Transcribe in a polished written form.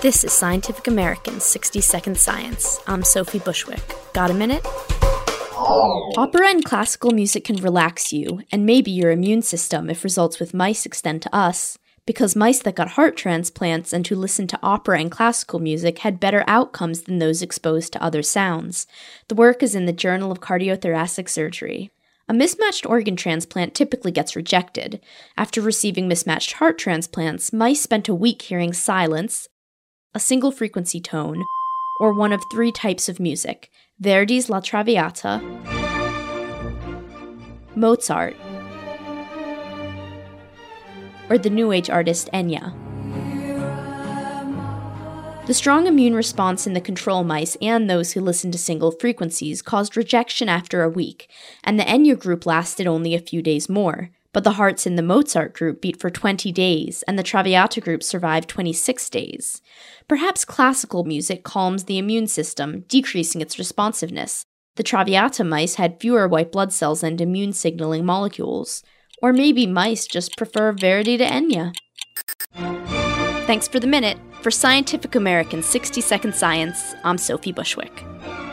This is Scientific American's 60-Second Science. I'm Sophie Bushwick. Got a minute? Opera and classical music can relax you, and maybe your immune system if results with mice extend to us, because mice that got heart transplants and who listened to opera and classical music had better outcomes than those exposed to other sounds. The work is in the Journal of Cardiothoracic Surgery. A mismatched organ transplant typically gets rejected. After receiving mismatched heart transplants, mice spent a week hearing silence, a single frequency tone, or one of three types of music: Verdi's La Traviata, Mozart, or the New Age artist Enya. The strong immune response in the control mice and those who listened to single frequencies caused rejection after a week, and the Enya group lasted only a few days more. But the hearts in the Mozart group beat for 20 days, and the Traviata group survived 26 days. Perhaps classical music calms the immune system, decreasing its responsiveness. The Traviata mice had fewer white blood cells and immune signaling molecules. Or maybe mice just prefer Verdi to Enya. Thanks for the minute. For Scientific American's 60-Second Science, I'm Sophie Bushwick.